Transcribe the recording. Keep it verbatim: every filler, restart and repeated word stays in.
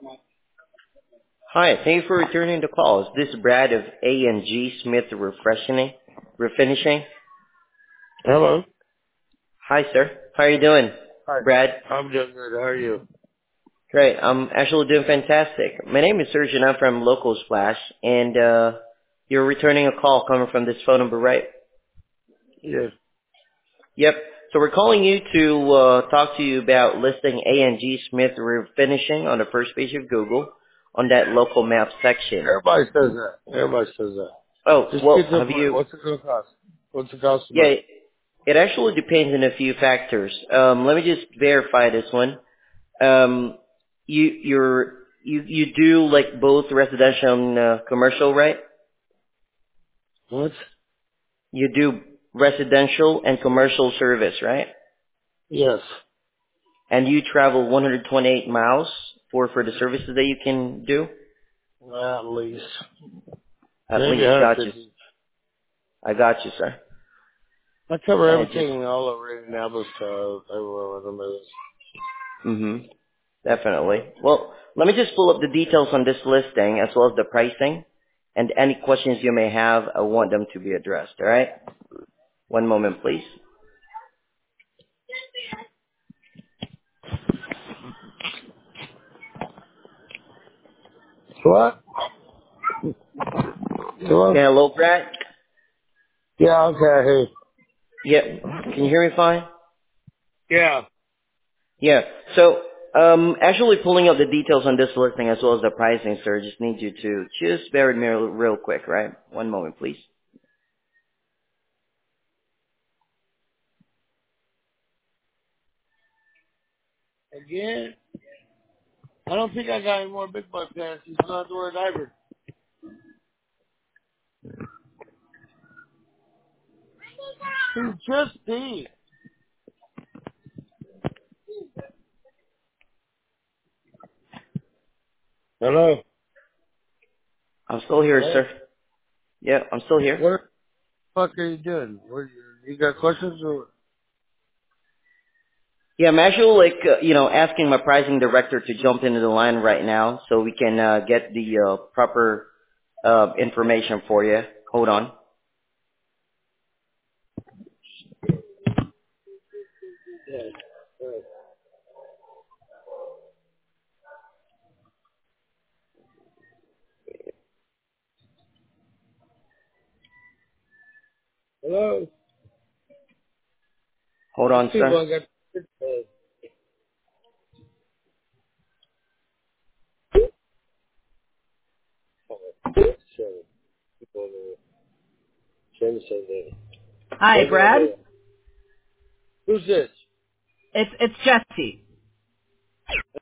Hi, thank you for returning the call. Is this Brad of A and G Smith Refreshing, Refinishing? Hello. Hi, sir. How are you doing, Hi. Brad? I'm doing good. How are you? Great. I'm actually doing fantastic. My name is Serge, and I'm from Local Splash, and uh, you're returning a call coming from this phone number, right? Yes. Yep. So we're calling you to uh, talk to you about listing A and G Smith Refinishing on the first page of Google on that local map section. Everybody says that. Everybody says that. Oh, Just well, get to the have point. you? What's it going to cost? What's the cost a month? Yeah, it actually depends on a few factors. Um, let me just verify this one. Um, you you're you you do like both residential and uh, commercial, right? What? You do residential and commercial service, right? Yes. And you travel one hundred twenty-eight miles for for the services that you can do. At least. At Maybe least, got you. one hundred fifty. I got you, sir. I cover I just everything all over Indianapolis, uh, everywhere where them is. mhm. Definitely. Well, let me just pull up the details on this listing as well as the pricing, and any questions you may have, I want them to be addressed. All right? One moment, please. What? Hello? Yeah, hello, Brad? Yeah, okay. Hey. Yeah. Can you hear me fine? Yeah. Yeah. So, um, actually pulling up the details on this listing as well as the pricing, sir, just need you to just bear with me real, real quick, right? One moment, please. Again? I don't think I got any more big boy pants. You still have to wear a diaper. Dude, just pee. Hello? I'm still here, Hello? sir. Yeah, I'm still here. What the fuck are you doing? What, you got questions or? Yeah, I'm actually like, uh, you know, asking my pricing director to jump into the line right now so we can uh, get the uh, proper uh, information for you. Hold on. Yeah. Hello? Hold These on, people sir. I got uh, seven people over seven says that. Hi, Where's my Brad. data? Who's this? It's it's Jesse.